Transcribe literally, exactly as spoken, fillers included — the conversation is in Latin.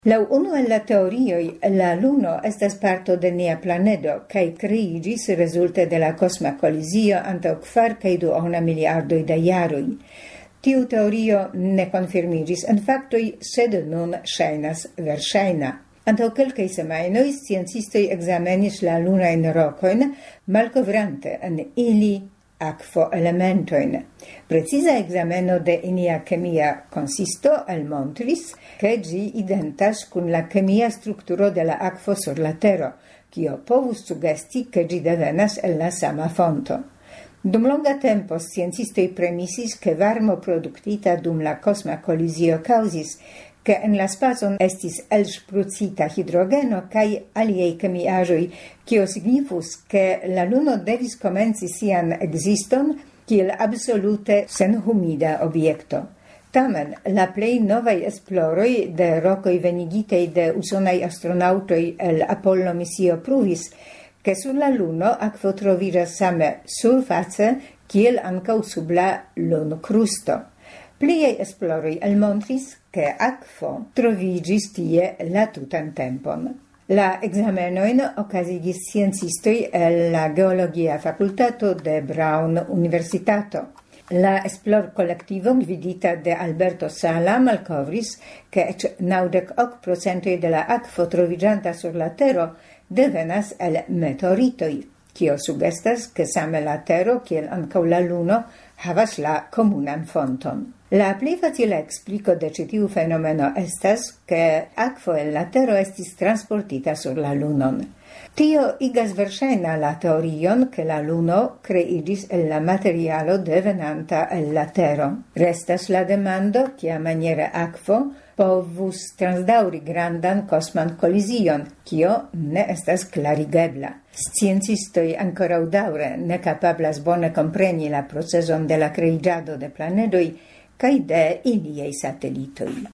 Lau unu el la teorioi, la Luno estas parto de nia planedo, cae creigis resulte de la cosma collisio antau kvar cae duona miliardoi da jaroi. Tiu teorio ne confirmigis en factoi, sed nun shainas versaina. Antau quelcae semainoi, sciencistoi examenis la lunain rocoin, malcovrante en ili aquo elementoin. Precisa exameno de inia chemia consisto el montris che gi identas cun la chemia structuro de la aquo sur la tero, cio povus suggesti che gi devenas el la sama fonto. Dum longa tempo sciencistoi premisis che varmo productita dum la cosma collisio causis che en la spazon estis elsprucita hidrogeno cae aliei chemiagioi, cio signifus che la Luno devis comenci sian existon kiel absolute senhumida obiecto. Tamen, la plei novai esploroi de rocoi venigitei de usonai astronautoi el Apollo missio pruvis che sur la Luno aquo trovigas same surface kiel ancau sub la Lun crusto. Pliei esploroi elmontris che aquo trovigis tie la tutan tempon. La examenoin ocasigis sciencistoi el la Geologia Facultato de Brown Universitato. La esplor collectivo gvidita de Alberto Sala malcovris che ec naudec hoc procentoi de la aquo trovigianta sur la Tero devenas el meteoritoi, cio sugestas che same la Tero, kiel ancau la Luno, havas la comunan fonton. La pli facile explico de citiu fenomeno estas che aquo el la Tero estis transportita sur la Lunon. Tio igas versaina la teorion che la Luno creigis el la materialo devenanta el la Tero. Restas la demando kia maniere aquo povus transdauri grandan cosman collision, cio ne estas clarigebla. Sciencistoi ancora daure ne capablas bone compreni la proceson de la creigiado de planedoi cae de iliei satellitoi.